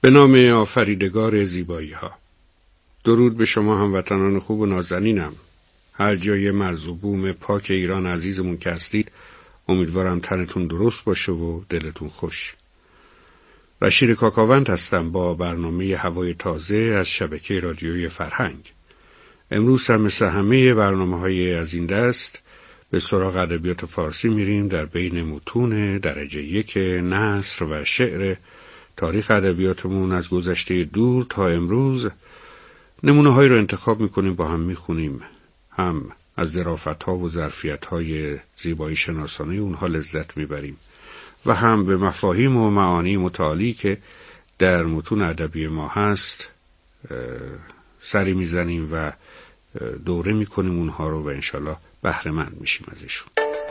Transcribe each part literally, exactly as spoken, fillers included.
به نام آفریدگار زیبایی ها. درود به شما هموطنان خوب و نازنینم. هر جای مرز و بوم پاک ایران عزیزمون که هستید، امیدوارم تنتون درست باشه و دلتون خوش. رشید کاکاوند هستم با برنامه هوای تازه از شبکه رادیویی فرهنگ. امروز هم مثل همه برنامه‌های از این دست به سراغ ادبیات فارسی میریم. در بین متون درجه یک نثر و شعر تاریخ ادبیاتمون از گذشته دور تا امروز نمونه هایی رو انتخاب میکنیم، با هم میخونیم، هم از ظرافت‌ها و ظرفیت‌های زیبایی شناسانه اونها لذت میبریم و هم به مفاهیم و معانی متعالی که در متون ادبی ما هست سری میزنیم و دوره میکنیم اونها رو و انشالله بهره مند میشیم ازشون.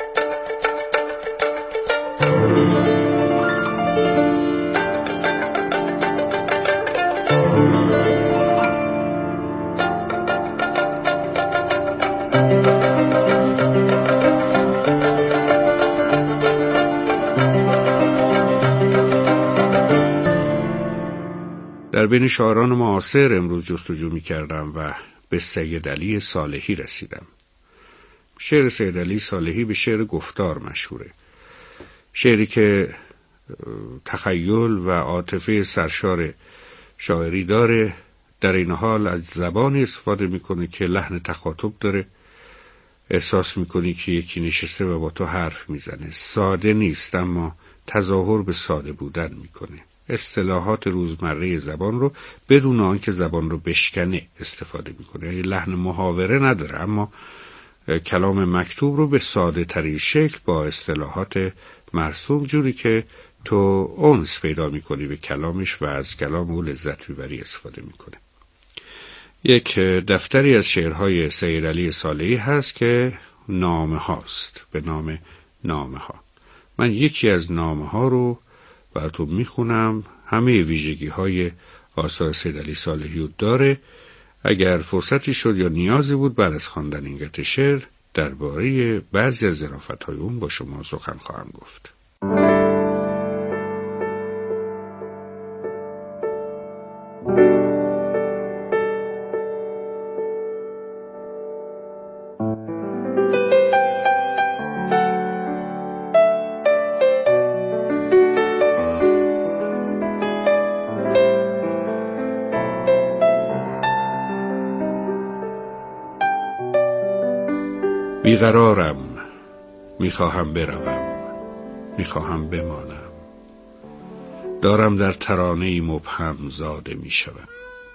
در بین شاعران معاصر امروز جستجو می کردم و به سید علی صالحی رسیدم. شعر سید علی صالحی به شعر گفتار مشهوره. شعری که تخیل و عاطفه سرشار شاعری داره، در این حال از زبانی استفاده میکنه که لحن تخاطب داره. احساس میکنی که یکی نشسته و با تو حرف میزنه. ساده نیست اما تظاهر به ساده بودن میکنه. اصطلاحات روزمره زبان رو بدون آنکه زبان رو بشکنه استفاده میکنه. یعنی لحن محاوره نداره اما کلام مکتوب رو به ساده ترین شکل با اصطلاحات مرسوم، جوری که تو انس پیدا میکنی به کلامش و از کلام او لذت میبری استفاده میکنه. یک دفتری از شعرهای سید علی صالحی هست که نامه هاست، به نام نامه ها. من یکی از نامه ها رو براتون میخونم. همه ویژگی های آثار سید علی صالحی رو داره. اگر فرصتی شد یا نیازی بود بعد از خواندن این قطعه شعر درباره بعضی از ظرافت‌های اون با شما سخن خواهم گفت. بیقرارم، میخواهم بروم، میخواهم بمانم، دارم در ترانه‌ای مبهم زاده میشوم.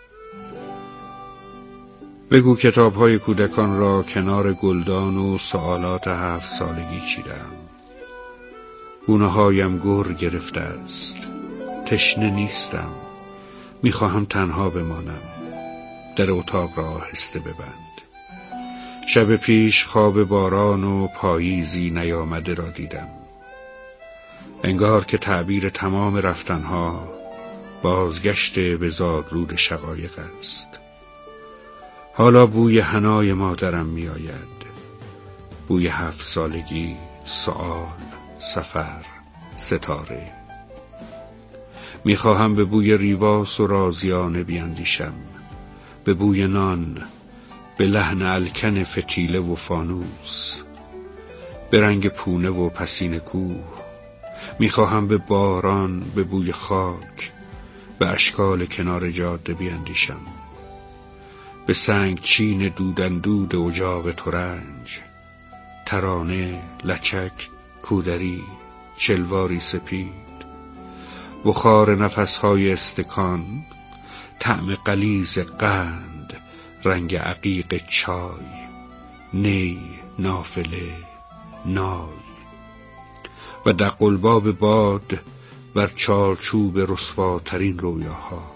بگو کتاب‌های کودکان را کنار گلدان و سوالات هفت سالگی چیدم. گونه‌هایم گر گرفته است، تشنه نیستم، میخواهم تنها بمانم، در اتاق را آهسته ببند. شب پیش خواب باران و پاییزی نیامده را دیدم. انگار که تعبیر تمام رفتنها بازگشت به زادرود شقایق است. حالا بوی حنای مادرم می آید، بوی هفت سالگی، سؤال، سفر، ستاره. می خواهم به بوی ریواس و رازیانه بیندیشم، به بوی نان، به لحن الکن فتیله و فانوس، به رنگ پونه و پسین کوه. میخواهم به باران، به بوی خاک، به اشکال کنار جاده بیندیشم، به سنگ چین دودندود اجاق ترنج، ترانه، لچک، کودری، چلواری سپید، بخار نفسهای استکان، طعم غلیظ قند، رنگ عقیق چای، نی، نافله، نای و دقلباب باد بر چارچوب رسواترین رویاها.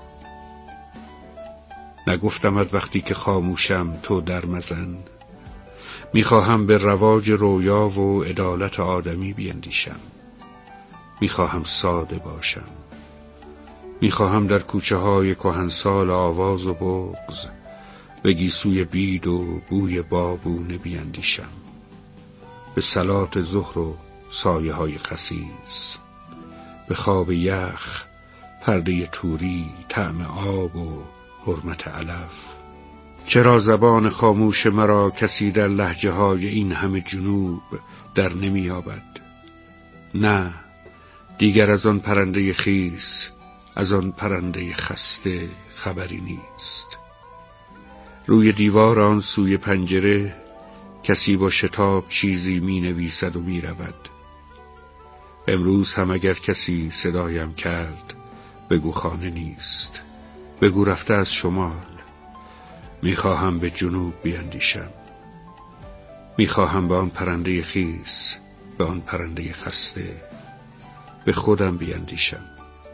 نگفتمت وقتی که خاموشم تو در مزن. میخواهم به رواج رویا و عدالت آدمی بیندیشم. میخواهم ساده باشم. میخواهم در کوچه های کهنسال آواز و بغض، به گیسوی بید و بوی بابونه بیندیشم، به صلات ظهر و سایه های خسیس، به خواب یخ پرده توری، طعم آب و حرمت علف. چرا زبان خاموش مرا کسی در لهجه های این همه جنوب در نمی یابد؟ نه، دیگر از آن پرنده خیس، از آن پرنده خسته خبری نیست. روی دیوار آن سوی پنجره کسی با شتاب چیزی می نویسد و می رود. امروز هم اگر کسی صدایم کرد بگو خانه نیست، بگو رفته از شمال. می خواهم به جنوب بیندیشم، می خواهم به آن پرنده خیس، به آن پرنده خسته، به خودم بیندیشم.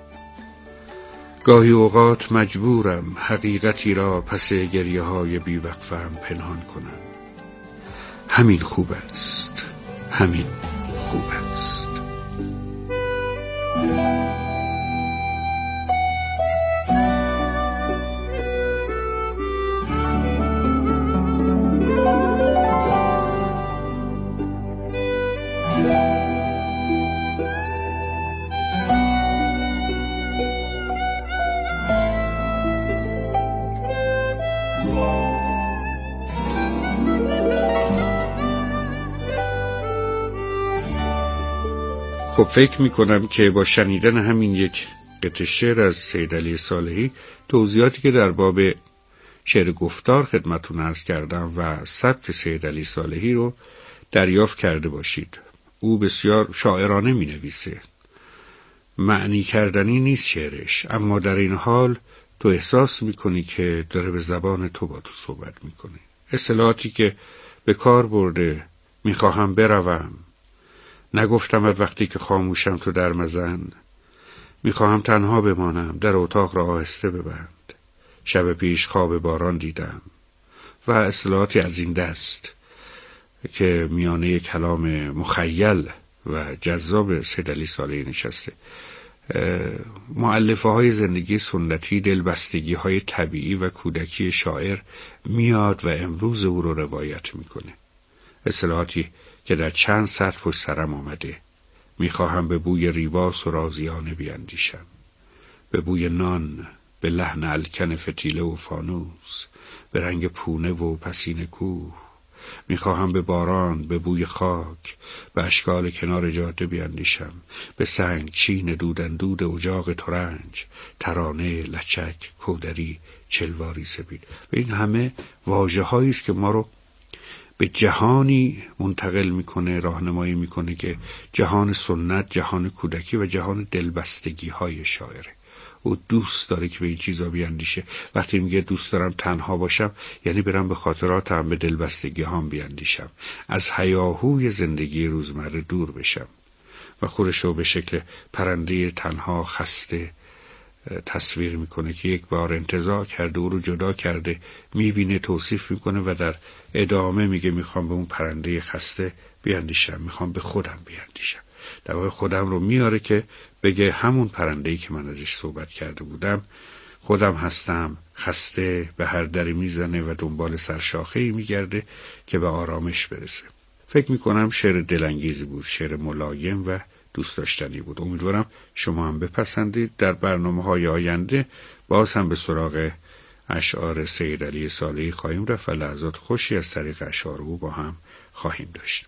گاهی اوقات مجبورم حقیقتی را پس گریه های بیوقفه‌ام پنهان کنم. همین خوب است، همین خوب است. خب فکر میکنم که با شنیدن همین یک قطعه شعر از سید علی صالحی، توضیحاتی که در باب شعر گفتار خدمتتون عرض کردم و سبک سید علی صالحی رو دریافت کرده باشید. او بسیار شاعرانه می نویسه، معنی کردنی نیست شعرش، اما در این حال تو احساس میکنی که داره به زبان تو با تو صحبت میکنه. اصطلاحاتی که به کار برده، میخواهم بروم، نگفتمت وقتی که خاموشم تو در مزن، میخواهم تنها بمانم، در اتاق را آهسته ببند، شب پیش خواب باران دیدم و اصطلاحاتی از این دست که میانه کلام مخیل و جذاب سید علی صالحی نشسته. مؤلفه های زندگی سنتی، دلبستگی های طبیعی و کودکی شاعر میاد و امروز او رو روایت میکنه. اصطلاحاتی که در چند سطر پشت سرم آمده. میخواهم به بوی ریواس و رازیانه بیندیشم، به بوی نان، به لحن الکن فتیله و فانوس، به رنگ پونه و پسین کوه. میخواهم به باران، به بوی خاک، به اشکال کنار جاده بیندیشم، به سنگ چین دودندود اجاق ترنج، ترانه، لچک، کودری، چلواری سپید. و این همه واژه هایی است که ما رو به جهانی منتقل میکنه، راهنمایی میکنه که جهان سنت، جهان کودکی و جهان دلبستگی های شاعره. او دوست داره که به این چیزا بیاندیشه. وقتی میگه دوست دارم تنها باشم، یعنی برم به خاطراتم، به دلبستگی هام بیاندیشم، از هیاهوی زندگی روزمره دور بشم و خودش رو به شکل پرنده تنها خسته تصویر میکنه که یک بار انتزاع کرده، او رو جدا کرده، میبینه، توصیف میکنه و در ادامه میگه میخوام به اون پرنده خسته بیاندیشم، میخوام به خودم بیاندیشم. در واقع خودم رو میاره که بگه همون پرنده‌ای که من ازش صحبت کرده بودم، خودم هستم، خسته، به هر دری میزنه و دنبال سرشاخه‌ای میگرده که به آرامش برسه. فکر میکنم شعر دلانگیزی بود، شعر ملایم و دوست داشتنی بود. امیدوارم شما هم بپسندید. در برنامه‌های آینده باز هم به سراغ اشعار سید علی صالحی خواهیم رفت و لحظات خوشی از طریق اشعار او با هم خواهیم داشت.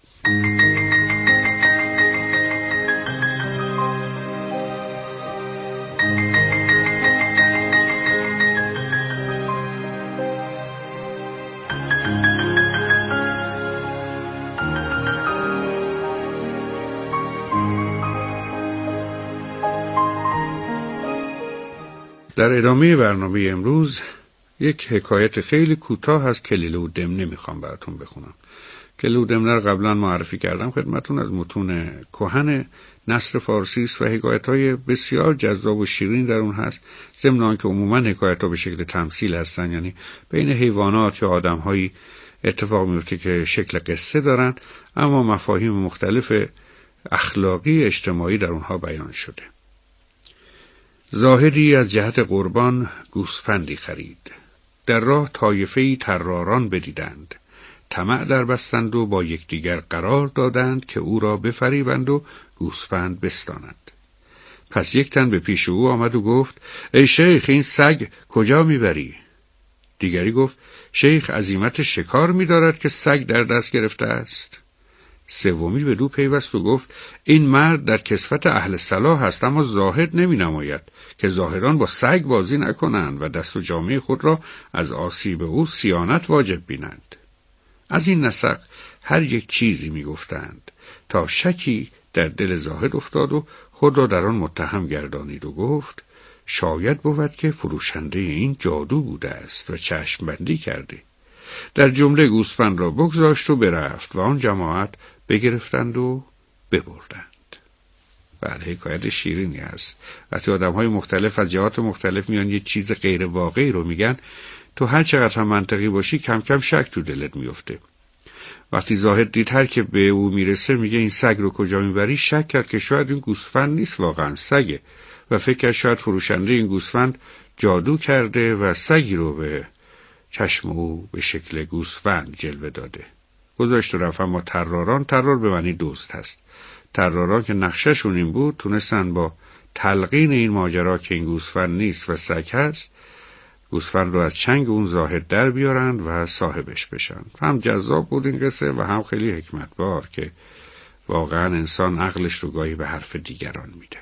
در ادامه برنامه امروز یک حکایت خیلی کوتاه از کلیله و دمنه میخوام براتون بخونم. کلیله و دمنه رو قبلا معرفی کردم خدمتون، از متون کهن نثر فارسی است و حکایت‌های بسیار جذاب و شیرین در اون هست. ضمن آنکه عموما حکایت‌ها به شکل تمثیل هستن، یعنی بین حیوانات یا آدم‌هایی اتفاق میفته که شکل قصه دارن، اما مفاهیم مختلف اخلاقی اجتماعی در اونها بیان شده. زاهدی از جهت قربان گوسپندی خرید. در راه طایفه‌ای طراران بدیدند. طمع در بستند و با یکدیگر قرار دادند که او را بفریبند و گوسپند بستانند. پس یک تن به پیش او آمد و گفت ای شیخ این سگ کجا میبری؟ دیگری گفت شیخ عزیمت شکار می‌دارد که سگ در دست گرفته است. سومی به دو پیوست و گفت این مرد در کسوت اهل صلاح است، اما زاهد نمی نماید که زاهدان با سگ بازی نکنند و دست و جامعه خود را از آسیب او صیانت واجب بینند. از این نسق هر یک چیزی می گفتند تا شکی در دل زاهد افتاد و خود را در آن متهم گردانید و گفت شاید بود که فروشنده این جادو بوده است و چشم بندی کرده. در جمله گوسفند را بگذاشت و برفت و آن جماعت بگرفتند و ببردند. بله، حکایت شیرینی است. وقتی آدم‌های مختلف از جهات مختلف میان یه چیز غیر واقعی رو میگن، تو هر چقدر هم منطقی باشی کم کم شک تو دلت میفته. وقتی زاهد دید هر که به او میرسه میگه این سگ رو کجا میبری، شک کرد که شاید این گوسفند نیست، واقعا سگه، و فکر کرد شاید فروشنده این گوسفند جادو کرده و سگی رو به چشم او به شکل گوسفند جلوه داده. گذاشت و رفت. اما طراران، طرار به معنی دوست هست، طراران که نقشه‌شون این بود تونستن با تلقین این ماجرا که این گوسفند نیست و سگ هست، گوسفند رو از چنگ اون زاهد در بیارند و صاحبش بشن. هم جذاب بود این قصه و هم خیلی حکمتبار که واقعا انسان عقلش رو گاهی به حرف دیگران میده.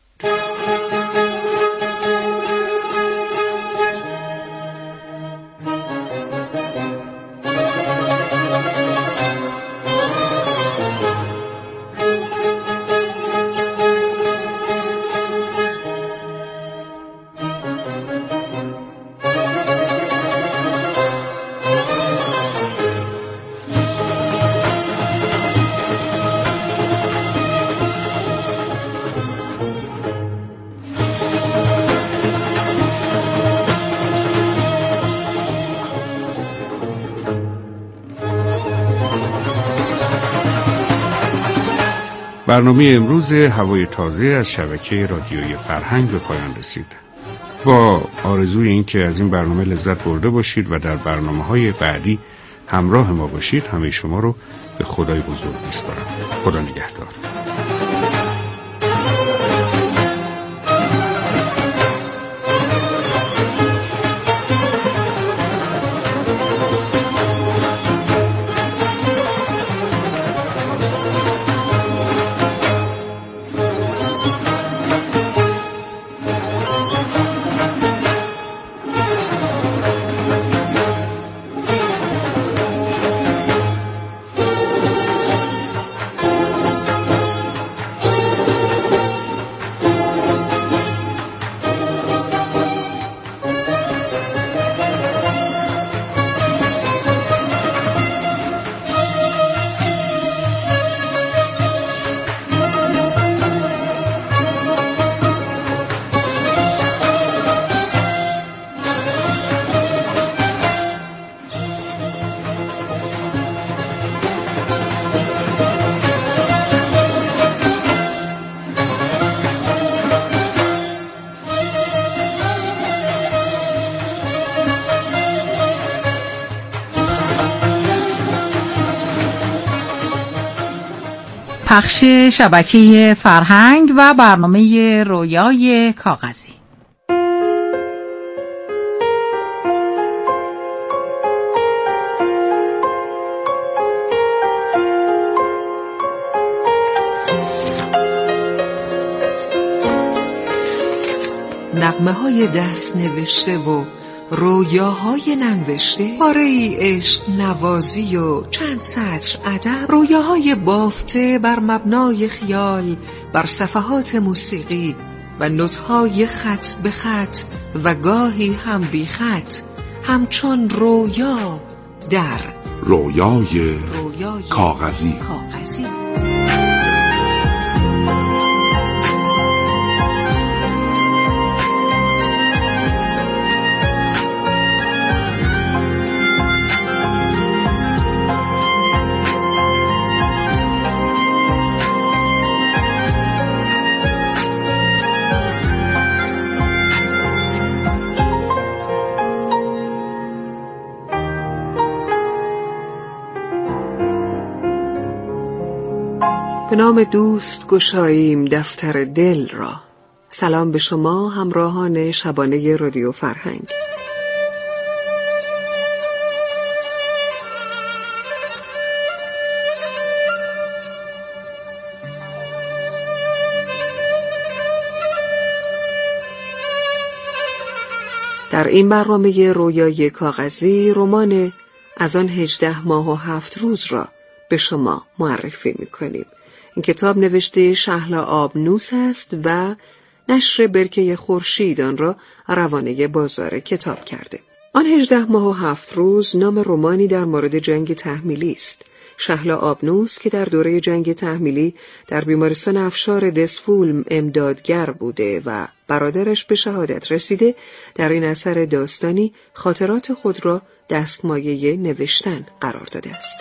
برنامه امروز هوای تازه از شبکه رادیوی فرهنگ به پایان رسید. با آرزوی این که از این برنامه لذت برده باشید و در برنامه‌های بعدی همراه ما باشید، همه شما رو به خدای بزرگ می‌سپارم. خدا نگهدار. پخش شبکه فرهنگ و برنامه رویای کاغذی. نغمه های دست نوشته و رویاهای ننوشته، پاره‌ای عشق نوازی و چند سطر ادب، رویاهای بافته بر مبنای خیال بر صفحات موسیقی و نوت‌های خط به خط و گاهی هم بی خط، همچون رویا در رویای, رویای کاغذی. کاغذی. به نام دوست گشاییم دفتر دل را، سلام به شما همراهان شبانه رادیو فرهنگ. در این برنامه رویای کاغذی رمان از آن هجده ماه و هفت روز را به شما معرفی می‌کنیم. این کتاب نوشته شهلا آبنوس است و نشر برکه خورشید آن را روانه بازار کتاب کرده. آن هجده ماه و هفت روز نام رمانی در مورد جنگ تحمیلی است. شهلا آبنوس که در دوره جنگ تحمیلی در بیمارستان افشار دسفولم امدادگر بوده و برادرش به شهادت رسیده، در این اثر داستانی خاطرات خود را دستمایه نوشتن قرار داده است.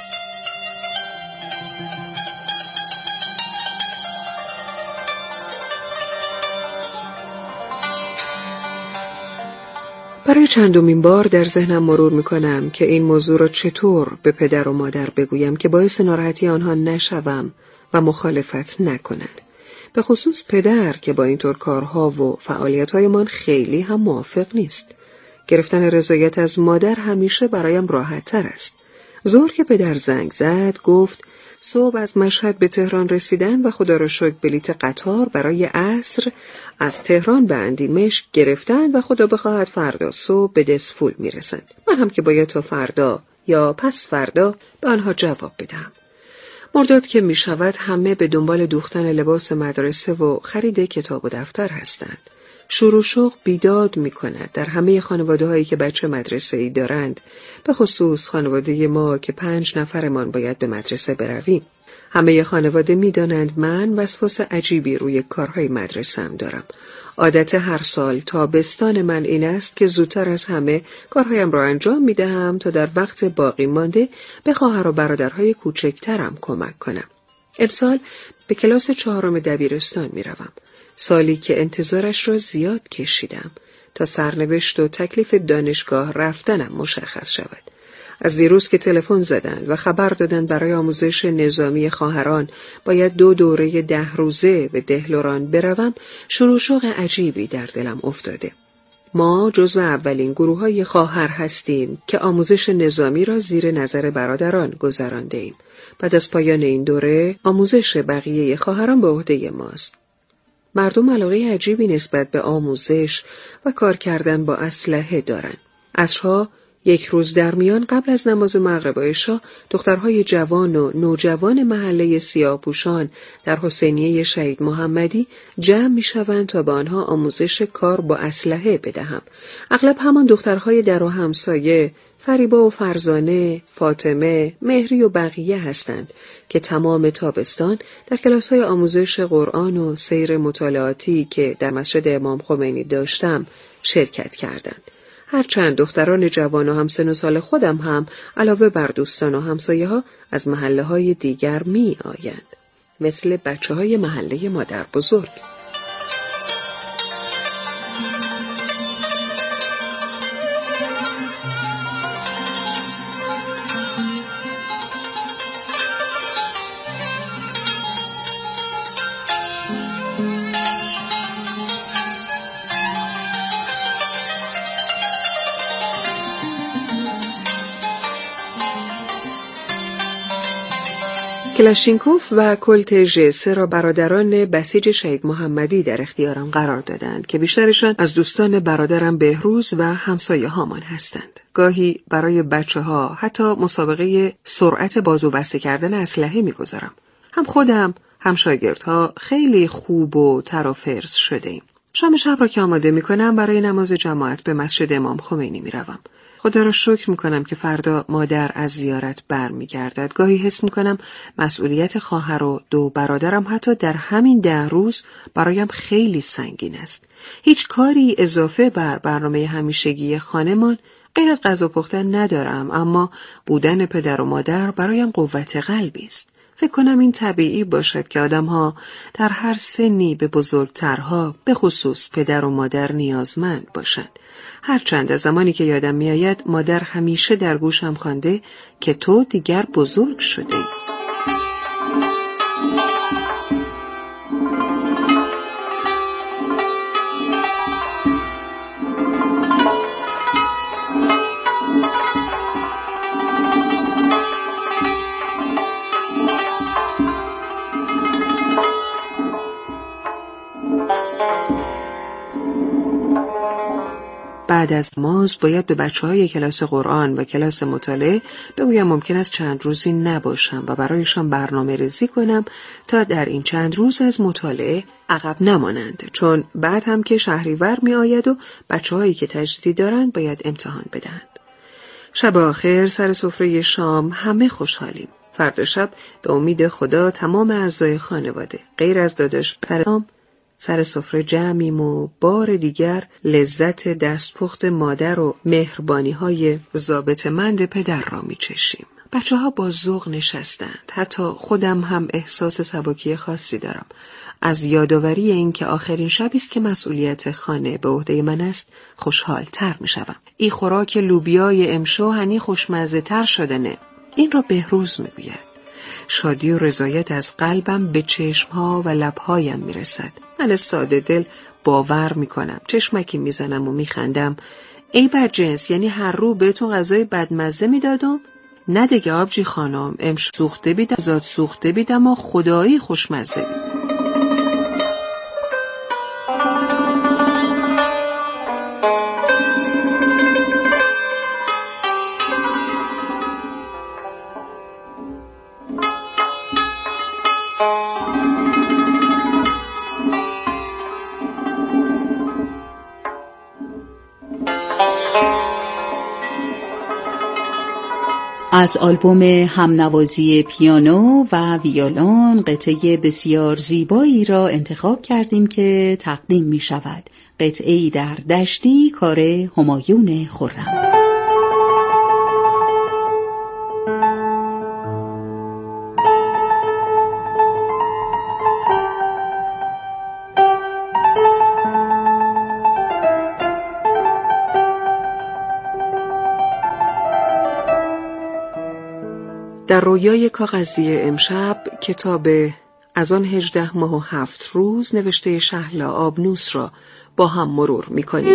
برای چندمین بار در ذهنم مرور می‌کنم که این موضوع را چطور به پدر و مادر بگویم که باعث ناراحتی آنها نشوم و مخالفت نکنند. به خصوص پدر که با اینطور کارها و فعالیت‌هایمان خیلی هم موافق نیست. گرفتن رضایت از مادر همیشه برایم راحت‌تر است. ظهر که پدر زنگ زد گفت صبح از مشهد به تهران رسیدن و خدا را شکر بلیت قطار برای عصر از تهران به اندیمشک گرفتن و خدا بخواهد فردا صبح به دسفول میرسند. من هم که باید تا فردا یا پس فردا به آنها جواب بدهم. مرداد که می شود همه به دنبال دوختن لباس مدرسه و خرید کتاب و دفتر هستند. شور و شوق بیداد می کند در همه خانواده هایی که بچه مدرسه ای دارند، به خصوص خانواده ما که پنج نفرمان باید به مدرسه برویم. همه خانواده می دانند من وسواس عجیبی روی کارهای مدرسه‌ام دارم. عادت هر سال تابستان من این است که زودتر از همه کارهایم را انجام می دهم تا در وقت باقی مانده به خواهر و برادرهای کوچکترم کمک کنم. امسال به کلاس چهارم دبیرستان می روم. سالی که انتظارش را زیاد کشیدم تا سرنوشت و تکلیف دانشگاه رفتنم مشخص شود. از دیروز که تلفن زدند و خبر دادند برای آموزش نظامی خواهران باید دو دوره ده روزه به دهلوران بروم، شور و شوق عجیبی در دلم افتاده. ما جزو اولین گروه‌های خواهر هستیم که آموزش نظامی را زیر نظر برادران گذرانده ایم. بعد از پایان این دوره آموزش بقیه خواهران به عهده ماست. مردم علاقه عجیبی نسبت به آموزش و کار کردن با اسلحه دارند. عصرها یک روز در میان قبل از نماز مغرب و عشا دخترهای جوان و نوجوان محله سیاه‌پوشان در حسینیه شهید محمدی جمع می‌شوند تا به آنها آموزش کار با اسلحه بدهم. اغلب همان دخترهای در و همسایه، فریبا و فرزانه، فاطمه، مهری و بقیه هستند که تمام تابستان در کلاس‌های آموزش قرآن و سیر مطالعاتی که در مسجد امام خمینی داشتم شرکت کردند. هرچند دختران جوان و همسن و سال خودم هم علاوه بر دوستان و همسایه ها از محله های دیگر می آیند. مثل بچه های محله مادر بزرگ. کلاشینکوف و کلت ژه سه را برادران بسیج شهید محمدی در اختیارم قرار دادند که بیشترشان از دوستان برادرم بهروز و همسایه هامان هستند. گاهی برای بچه ها حتی مسابقه سرعت بازو بسته کردن اسلحه میگذارم. هم خودم هم شاگردها خیلی خوب و تر و فرز شده ایم. شام شب را که آماده میکنم برای نماز جماعت به مسجد امام خمینی میروم. خدا را شکر میکنم که فردا مادر از زیارت برمیگردد. گاهی حس میکنم مسئولیت خواهر و دو برادرم حتی در همین ده روز برایم خیلی سنگین است. هیچ کاری اضافه بر برنامه همیشگی خانمان غیر از غذا پختن ندارم، اما بودن پدر و مادر برایم قوت قلبی است. فکر کنم این طبیعی باشد که آدم‌ها در هر سنی به بزرگترها، به خصوص پدر و مادر نیازمند باشند. هرچند از زمانی که یادم میآید مادر همیشه در گوشم خوانده که تو دیگر بزرگ شده ای. بعد از نماز باید به بچه‌های کلاس قرآن و کلاس مطالعه بگویم ممکن است چند روزی نباشم و برایشان برنامه ریزی کنم تا در این چند روز از مطالعه عقب نمانند، چون بعد هم که شهریور می آید و بچه‌هایی که تجدید دارند باید امتحان بدهند. شب آخر سر سفره شام همه خوشحالیم. فردا شب به امید خدا تمام اعضای خانواده غیر از داداش پدرم سر سفره جمعیم و بار دیگر لذت دستپخت مادر و مهربانی‌های ضابطه‌مند پدر را می‌چشیم. بچه‌ها با ذوق نشستند. حتی خودم هم احساس سبکی خاصی دارم. از یادآوری این که آخرین شبی است که مسئولیت خانه به عهده من است خوشحال تر می‌شوم. این خوراک لوبیای امشو هنی خوشمزه تر شده نه. این را بهروز می‌گوید. شادی و رضایت از قلبم به چشمها و لبهایم میرسد. من ساده دل باور میکنم. چشمکی میزنم و میخندم. ای بدجنس، یعنی هر رو بهتون غذای بدمزه میدادم؟ نه دیگه آبجی خانم، امش سوخته بیدم زاد سوخته بیدم و خدایی خوشمزه بید. از آلبوم همنوازی پیانو و ویولون قطعه بسیار زیبایی را انتخاب کردیم که تقدیم می شود. قطعه‌ای در دشتی کار همایون خرم. در رویای کاغذی امشب کتاب از آن هجده ماه و هفت روز نوشته شهلا آبنوس را با هم مرور می‌کنیم.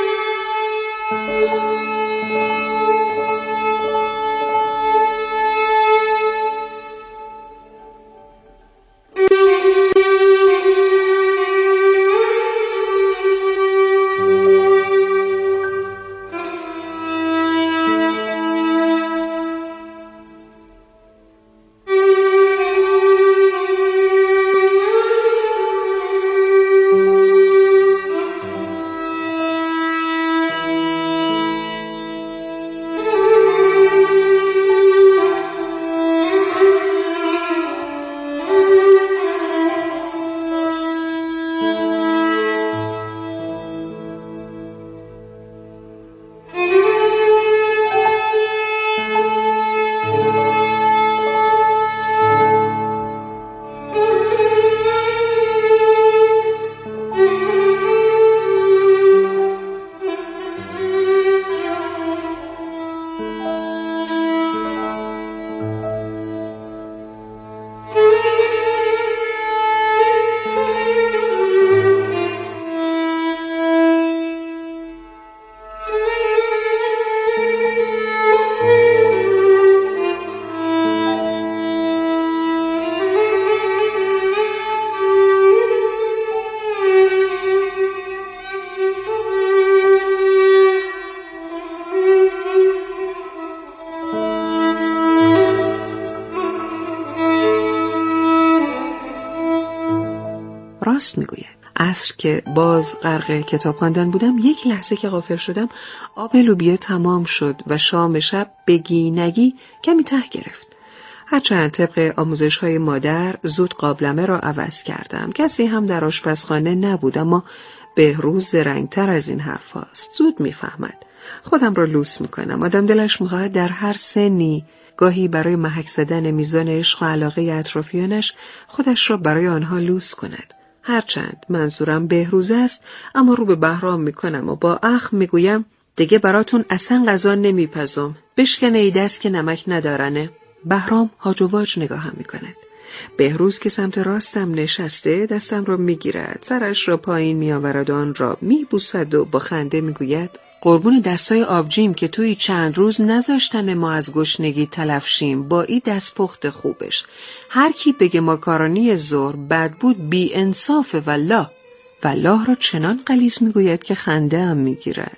راست میگوید. عصر که باز غرق کتاب خواندن بودم، یک لحظه که غافل شدم آب لوبیا تمام شد و شام شب بگی نگی کمی ته گرفت. هرچند طبق آموزش‌های مادر زود قابلمه را عوض کردم. کسی هم در آشپزخانه نبود، اما بهروز زرنگ‌تر از این حرف هاست. زود میفهمد. خودم را لوس میکنم. آدم دلش میخواهد در هر سنی گاهی برای محک زدن میزان عشق و علاقه اطرافیانش خودش را برای آنها لوس کند. هرچند منظورم بهروز است، اما رو به بهرام میکنم و با اخم میگویم دیگه براتون اصلا غذا نمیپزم. بشکنه ای دست که نمک ندارنه. بهرام هاج و واج نگاهم میکند. بهروز که سمت راستم نشسته دستم را میگیرد، سرش را پایین میآورد و آن را میبوسد و با خنده میگوید قربون دستای آبجیم که توی چند روز نذاشتن ما از گشنگی تلف شیم با این دستپخت خوبش. هر کی بگه ماکارونی ظهر بد بود بی انصافه. والله والله را چنان غلیظ میگوید که خنده هم میگیرد.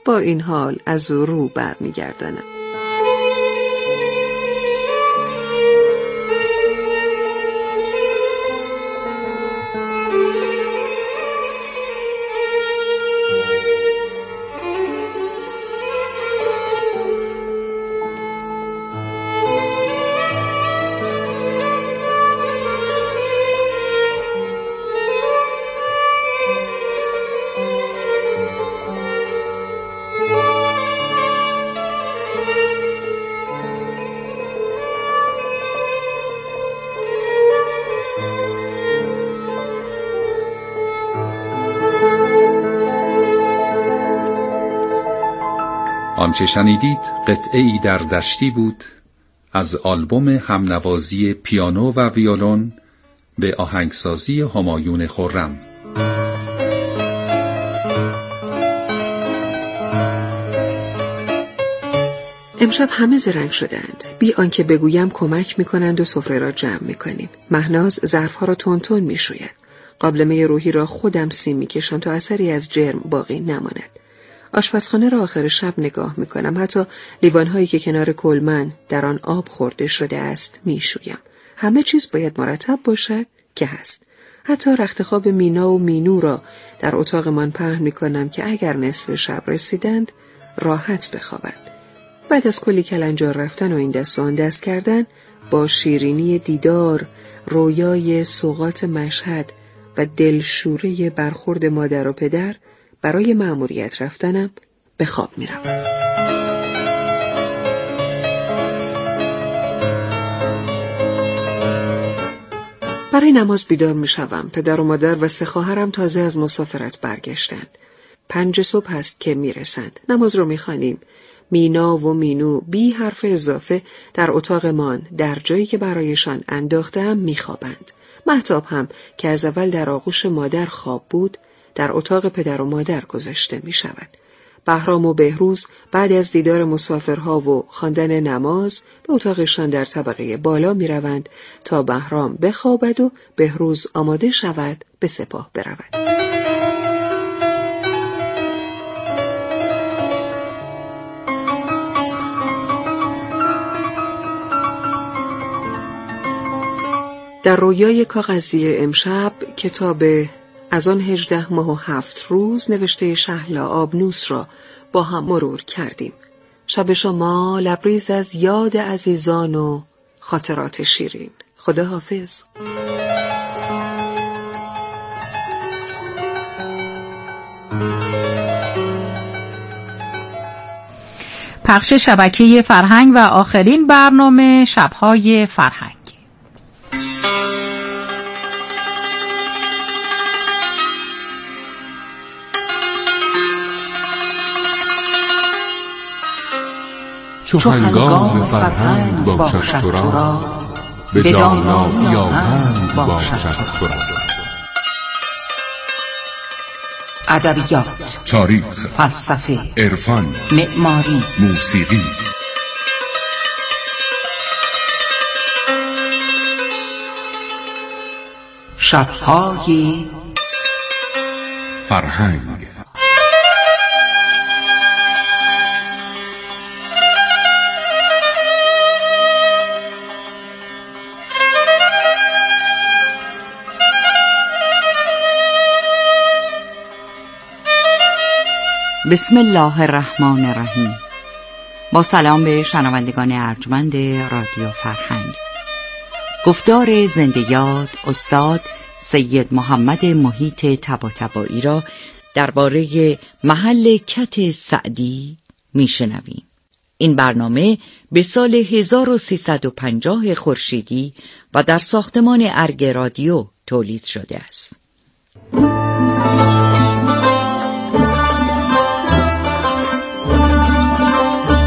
با این حال از او رو برمیگردانم. آنچه شنیدید قطعه‌ای در دشتی بود از آلبوم همنوازی پیانو و ویولون به آهنگسازی همایون خرم. امشب همه زرنگ شدند. بی آنکه بگویم کمک می‌کنند و سفره را جمع می‌کنیم. مهناز ظرف‌ها را تون تون می‌شوید. قابلمه روحی را خودم سیم می‌کشم تا اثری از جرم باقی نماند. آشپزخانه را آخر شب نگاه میکنم. حتی لیوانهایی که کنار کلمن در آن آب خورده شده است میشویم. همه چیز باید مرتب باشد که هست. حتی رخت خواب مینا و مینو را در اتاقمان پهن میکنم که اگر نصف شب رسیدند راحت بخوابند. بعد از کلی کلنجار رفتن و این دست و آن دست کردن، با شیرینی دیدار، رویای سوغات مشهد و دلشوره برخورد مادر و پدر، برای مأموریت رفتنم به خواب میرم. برای نماز بیدار میشوم. پدر و مادر و سه خواهرم تازه از مسافرت برگشتند. پنج صبح است که میرسند. نماز رو میخوانیم. مینا و مینو بی حرف اضافه در اتاقمان در جایی که برایشان انداختم میخوابند. مهتاب هم که از اول در آغوش مادر خواب بود در اتاق پدر و مادر گذاشته می شود. بهرام و بهروز بعد از دیدار مسافرها و خواندن نماز به اتاقشان در طبقه بالا می روند تا بهرام بخوابد و بهروز آماده شود به سپاه برود. در رویای کاغذی امشب کتاب از آن هجده ماه و هفت روز نوشته شهلا آبنوس را با هم مرور کردیم. شب شما لبریز از یاد عزیزان و خاطرات شیرین. خدا حافظ. پخش شبکه فرهنگ و آخرین برنامه شبهای فرهنگ. چو هنگام فرهنگ باشد تو را، به دانایی آهنگ باشد تو را. ادبیات، تاریخ، فلسفه، عرفان، معماری، موسیقی. شبهای فرهنگ. بسم الله الرحمن الرحیم. با سلام به شنوندگان ارجمند رادیو فرهنگ. گفتار زنده یاد استاد سید محمد محیط طباطبایی را درباره محل کت سعدی میشنویم. این برنامه به سال هزار و سیصد و پنجاه خورشیدی و در ساختمان ارگ رادیو تولید شده است.